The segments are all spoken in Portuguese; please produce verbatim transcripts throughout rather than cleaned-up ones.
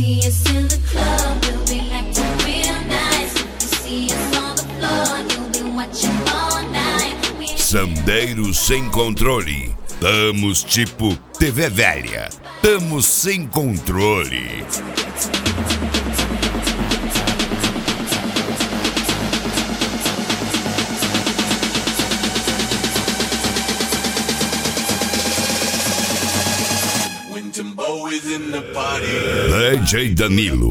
see us in the club, we'll be acting real nice. You see us on the floor, you'll be watching all night. Sandeiros sem controle. Tamo tipo T V velha. Tamo sem controle. D J Danilo.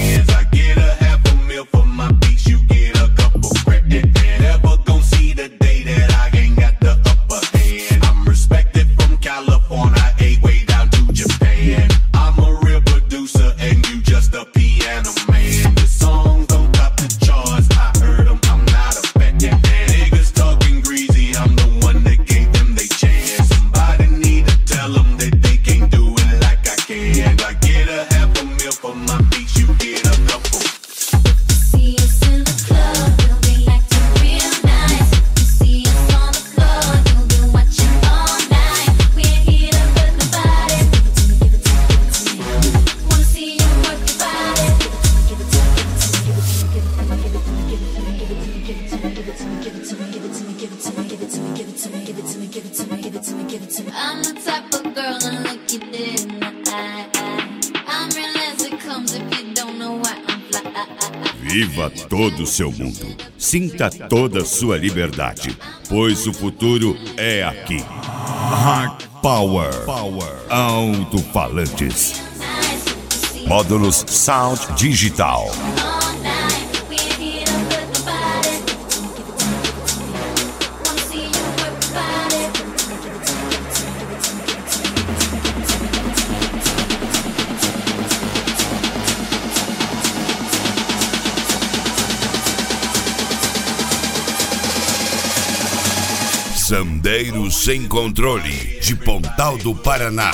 Viva todo o seu mundo. Sinta toda a sua liberdade, pois o futuro é aqui. Hard Power. Power. Alto-falantes. Módulos Sound Digital. Sandeiros sem controle, de Pontal do Paraná.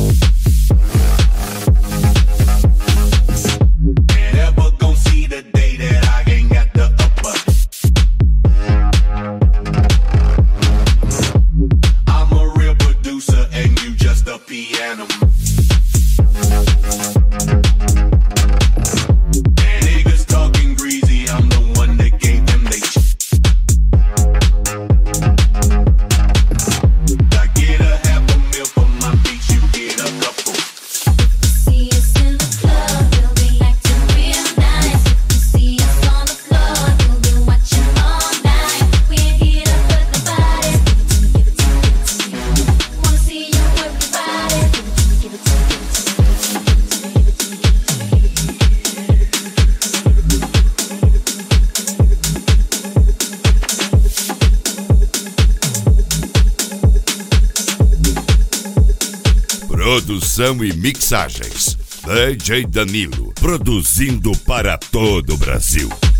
Produção e mixagens. D J Danilo, produzindo para todo o Brasil.